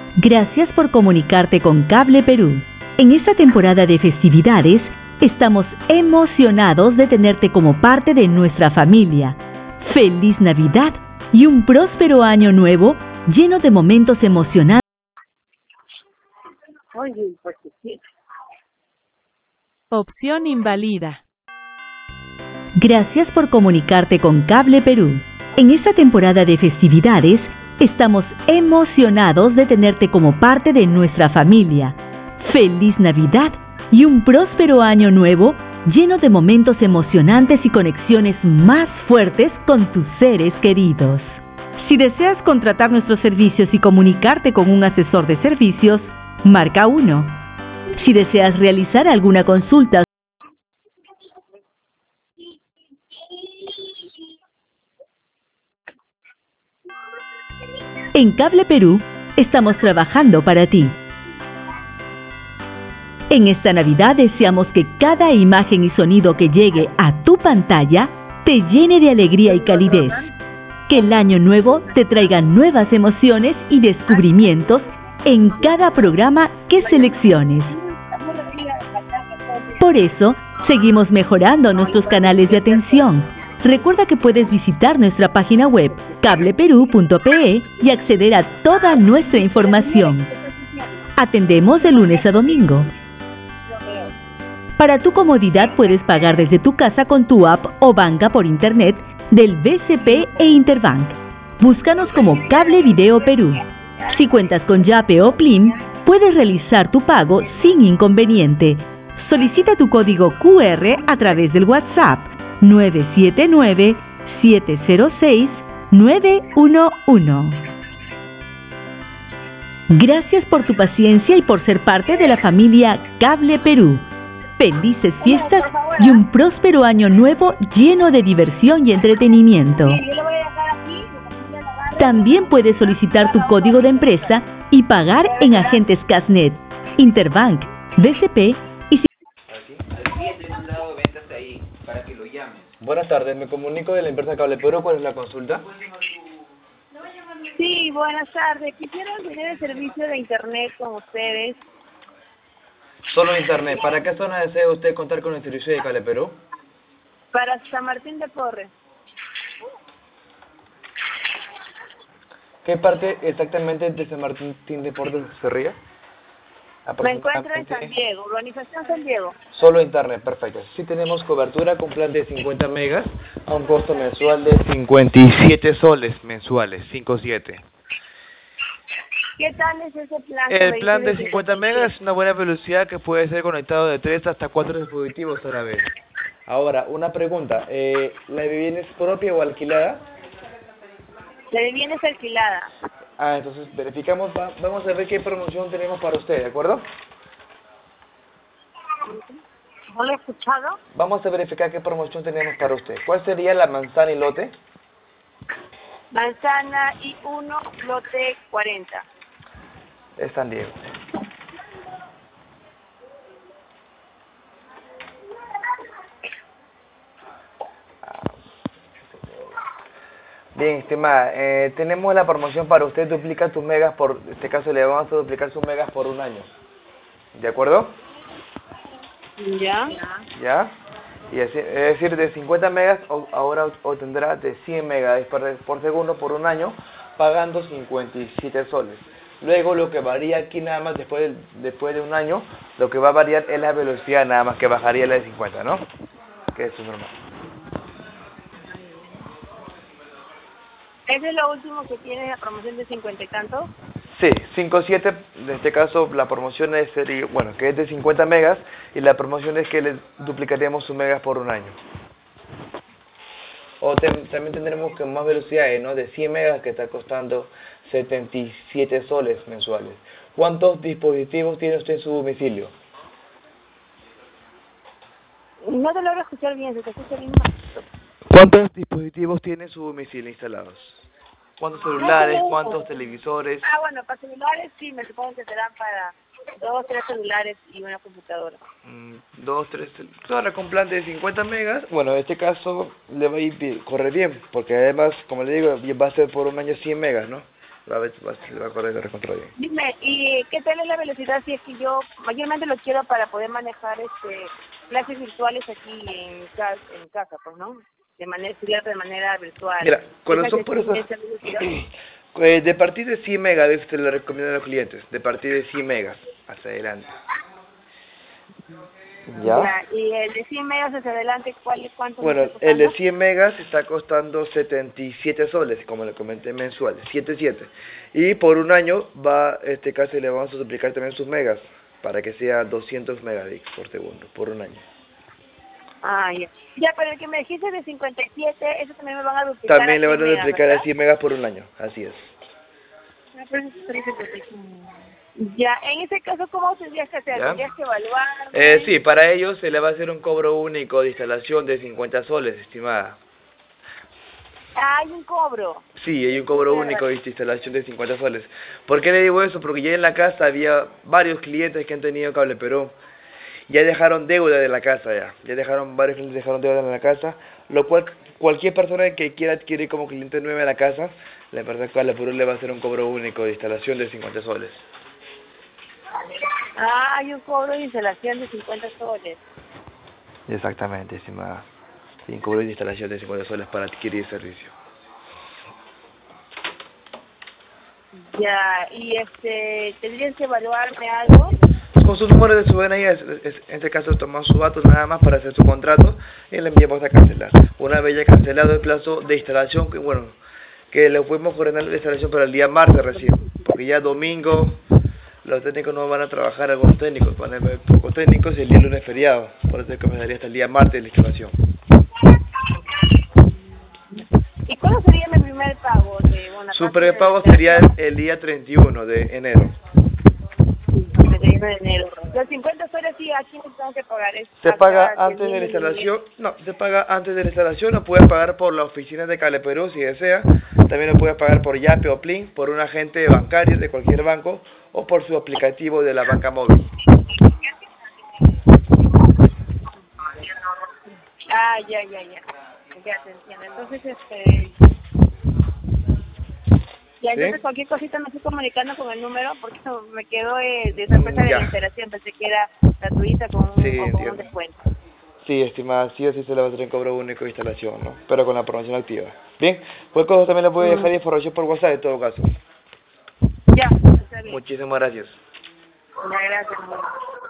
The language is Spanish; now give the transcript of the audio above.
Gracias por comunicarte con Cable Perú. En esta temporada de festividades, estamos emocionados de tenerte como parte de nuestra familia. ¡Feliz Navidad y un próspero año nuevo lleno de momentos emocionantes! Opción invalida. Gracias por comunicarte con Cable Perú. En esta temporada de festividades, estamos emocionados de tenerte como parte de nuestra familia. ¡Feliz Navidad y un próspero año nuevo lleno de momentos emocionantes y conexiones más fuertes con tus seres queridos! Si deseas contratar nuestros servicios y comunicarte con un asesor de servicios, marca 1. Si deseas realizar alguna consulta, en Cable Perú estamos trabajando para ti. En esta Navidad deseamos que cada imagen y sonido que llegue a tu pantalla te llene de alegría y calidez. Que el año nuevo te traiga nuevas emociones y descubrimientos en cada programa que selecciones. Por eso, seguimos mejorando nuestros canales de atención. Recuerda que puedes visitar nuestra página web cableperú.pe y acceder a toda nuestra información. Atendemos de lunes a domingo. Para tu comodidad puedes pagar desde tu casa con tu app o banca por internet del BCP e Interbank. Búscanos como Cable Video Perú. Si cuentas con Yape o Plim, puedes realizar tu pago sin inconveniente. Solicita tu código QR a través del WhatsApp 979-706-911. Gracias por tu paciencia y por ser parte de la familia Cable Perú. Felices fiestas y un próspero año nuevo lleno de diversión y entretenimiento. También puedes solicitar tu código de empresa y pagar en agentes Casnet, Interbank, BCP y... Buenas tardes, me comunico de la empresa Cable Perú. ¿Cuál es la consulta? Sí, buenas tardes. Quisiera tener el servicio de internet con ustedes. Solo internet. ¿Para qué zona desea usted contar con el servicio de Cable Perú? Para San Martín de Porres. ¿Qué parte exactamente de San Martín de Porres se ría? Me encuentro en San Diego, urbanización San Diego. Solo internet, perfecto. Sí tenemos cobertura con plan de 50 megas a un costo mensual de 57 soles mensuales, 57. ¿Qué tal es ese plan? El plan de 50 megas es una buena velocidad que puede ser conectado de 3 hasta 4 dispositivos a la vez. Ahora, una pregunta. ¿La vivienda es propia o alquilada? La vivienda es alquilada. Entonces verificamos, vamos a ver qué promoción tenemos para usted, ¿de acuerdo? ¿No lo he escuchado? Vamos a verificar qué promoción tenemos para usted. ¿Cuál sería la manzana y lote? Manzana y 1, lote 40. Es San Diego. Bien, estimada, tenemos la promoción para usted, duplica tus megas por, en este caso le vamos a duplicar sus megas por un año. ¿De acuerdo? ¿Ya? ¿Ya? Y así, es decir, de 50 megas ahora obtendrá de 100 megas por segundo por un año, pagando 57 soles. Luego lo que varía aquí nada más después de un año, lo que va a variar es la velocidad nada más, que bajaría la de 50, ¿no? Que eso es normal. ¿Ese es lo último que tiene la promoción de 50 y tanto? Sí, 57, en este caso la promoción es, bueno, que es de 50 megas y la promoción es que le duplicaríamos sus megas por un año. O también tendremos que más velocidades, ¿no? De 100 megas que está costando 77 soles mensuales. ¿Cuántos dispositivos tiene usted en su domicilio? No te logro escuchar bien, se te escucha bien mal. ¿Cuántos dispositivos tiene en su domicilio instalados? ¿Cuántos celulares? ¿Cuántos televisores? Bueno, para celulares sí, me supongo que serán para 2, 3 celulares y una computadora. 2, 3 celulares con plan de 50 megas. Bueno, en este caso le va a ir bien, corre bien, porque además, como le digo, va a ser por un año 100 megas, ¿no? va a correr recontra bien. Dime, ¿y qué tal es la velocidad si es que yo mayormente lo quiero para poder manejar clases virtuales aquí en casa, pues, ¿no? Estudiar de manera virtual. Mira, con los soportes de partir de 100 megas te lo recomiendo a los clientes, de partir de 100 megas hacia adelante. ¿Ya? Y el de 100 megas hacia adelante, ¿cuánto? Bueno, el de 100 megas está costando 77 soles, como le comenté, mensuales, 77. Y por un año casi le vamos a duplicar también sus megas, para que sea 200 megabits por segundo, por un año. Ah, ya. Ya, pero el que me dijiste de 57, eso también me van a duplicar. También le van a duplicar a 100 megas por un año, así es. Ah, pero eso es ya, en ese caso, ¿cómo tendrías que hacer? ¿Tendrías que evaluar? Sí, para ellos se le va a hacer un cobro único de instalación de 50 soles, estimada. Ah, hay un cobro. Sí, hay un cobro único de instalación de 50 soles. ¿Por qué le digo eso? Porque ya en la casa había varios clientes que han tenido Cable Perú. Ya dejaron deuda de la casa varios clientes dejaron deuda en la casa, lo cual cualquier persona que quiera adquirir como cliente nueva en la casa, la empresa Cable Perú le va a hacer un cobro único de instalación de 50 soles. Ah, hay un cobro de instalación de 50 soles. Exactamente, estimada. Sí, un cobro de instalación de 50 soles para adquirir servicio. Ya, y ¿tendrías que evaluarme algo? Con su número de su DNI, en este caso tomamos su dato nada más para hacer su contrato y le enviamos a cancelar. Una vez ya cancelado el plazo de instalación, que le podemos coordinar la instalación para el día martes recién, porque ya domingo los técnicos no van a trabajar, algunos técnicos, van a haber pocos técnicos y el día lunes es feriado, por eso comenzaría hasta el día martes la instalación. ¿Y cuándo sería mi primer pago? Su prepago sería el día 31 de enero. 31 de enero. Los 50 soles sí, aquí no tengo que pagar. Se paga antes de la instalación, se paga antes de la instalación, lo puede pagar por la oficina de Cable Perú si desea, también lo puede pagar por Yape o Plin, por un agente bancario de cualquier banco o por su aplicativo de la banca móvil. Ah, ya te entiendo. Entonces, ya, entonces ¿Sí? cualquier cosita me estoy comunicando con el número porque me quedó de sorpresa de la instalación, pensé que era gratuita con un descuento. Sí, estimada, sí o sí se le va a hacer un cobro único de instalación, ¿no? Pero con la promoción activa. Bien, cualquier cosa también le puede dejar información por WhatsApp en todo caso. Ya, está bien. Muchísimas gracias. Gracias.